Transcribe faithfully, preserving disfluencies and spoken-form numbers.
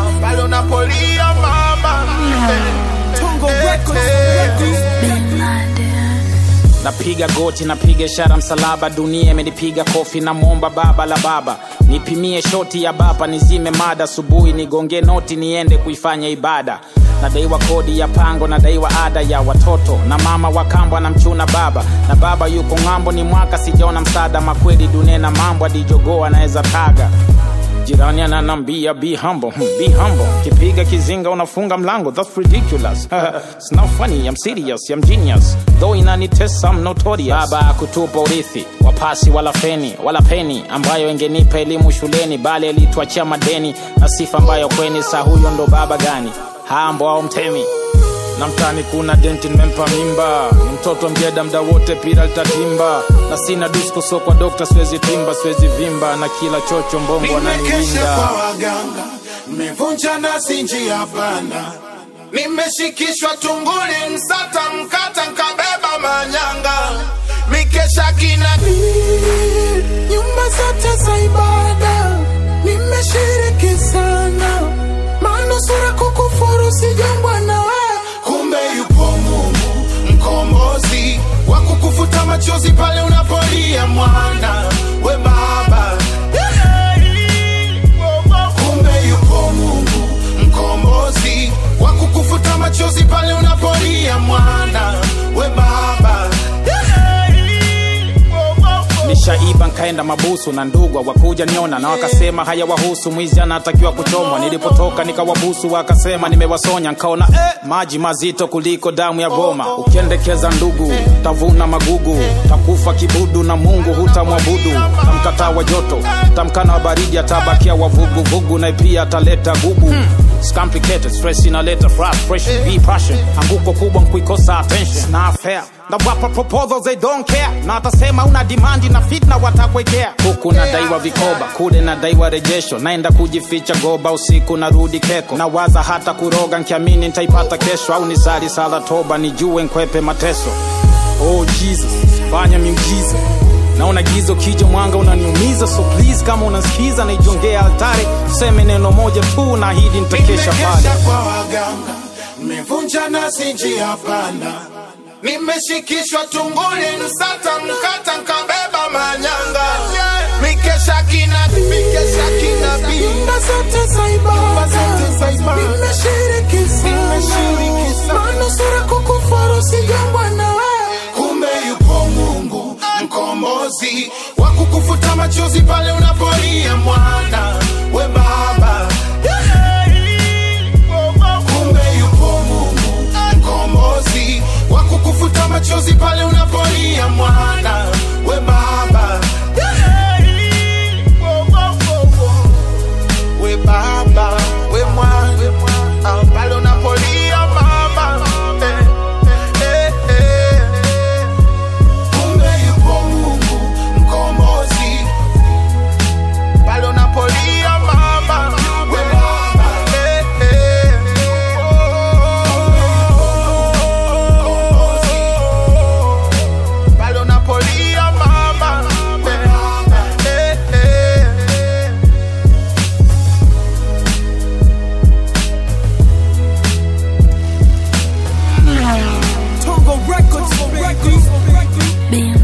pale unapolia mama. Tongo Records, Records. Napiga goti, napiga ishara msalaba, dunia imenipiga kofi, na muomba baba la baba nipimie shoti ya baba, nizime mada asubuhi, nigonge noti niende kuifanya ibada. Nadaiwa kodi ya pango, nadaiwa ada ya watoto, na mama wakambwa na mchuna baba, na baba yuko ngambo, ni mwaka sijaona msaada. Makweli dunia na mambo, adijogoa naeza taga. Jirani ananambia be humble, hmm, be humble. Kipiga kizinga unafunga mlango, that's ridiculous. It's not funny, I'm serious, I'm genius. Though inanitesa, I'm notorious. Baba kutupa urithi, wapasi wala feni, wala peni ambayo ingenipa elimu shuleni, bali alituachia madeni na sifa ambayo kweni. Sa huyo ndo baba gani? Hambo au mtemi? Na mtani kuna denti nimempa mimba, ni mtoto mjeda mda wote pira litatimba, na sina disco so kwa dokta siwezi timba, siwezi vimba, na kila chocho mbongo ananiwinda. Nimekesha kwa waganga, nimevunja nasi njia panda, nimeshikishwa tunguli msata mkata nkabeba manyanga. Mikesha kina nyumba zote za ibada, nimeshiriki sana, manusura kukufuru sijambwa na we. Kumbe yupo Mungu mkombozi, wakukufuta machozi pale unapolia mwana we baba. Kumbe yupo Mungu mkombozi, wakukufuta machozi pale unapolia mwana we baba. Nishaiba nkaenda mabusu na ndugwa wakuja niona, na wakasema haya wahusu, mwizi anatakiwa kuchomwa. Nilipotoka nikawabusu wakasema nimewasonya, nkaona eh, maji mazito kuliko damu ya Roma. Ukiendekeza ndugu tavuna magugu, takufa kibudu na Mungu hutamwabudu. Tamkataa wa joto, tamkana wa baridi, atabakia wavugu vugu, na pia ataleta gugu. hmm. It's complicated, stress inaleta frustration, be passion, anguko kubwa nkuikosa attention. Na fair, na wapa proposals they don't care, na atasema una demand na fitna watakwekea. Huku nadaiwa vikoba, kule nadaiwa rejesho, naenda kujificha goba, usiku narudi keko. Na waza hata kuroga nkiamini nitaipata kesho, au nisali sala toba nijue nkwepe mateso. Oh Jesus, fanya miujiza, naona gizo kijo mwanga unaniumiza. So please kama unasikiza na ijongea altare, useme neno moja tu na hidi nitakesha pale. Nimekesha kwa waganga, nimevunja nasi njia panda, nimeshikishwa tunguli msata mkata nkabeba manyanga. Mikesha kina, mikesha kina bi, nyumba zote za ibada, nimeshiriki sana, manusura kukufuru sijambwa na we. Kumbe yupo Mungu mkombozi, wakukufuta machozi pale unapolia mwana we baba. Kumbe yupo Mungu mkombozi, wakukufuta machozi pale unapolia mwana we baba. We baba, we mwana, pale unapolia mama. eh, eh, eh. Kumbe yupo Mungu mkombozi, pale unapolia mama we baba. eh, eh. Pale unapolia mama we baba. eh, eh. Tongo Records, Records.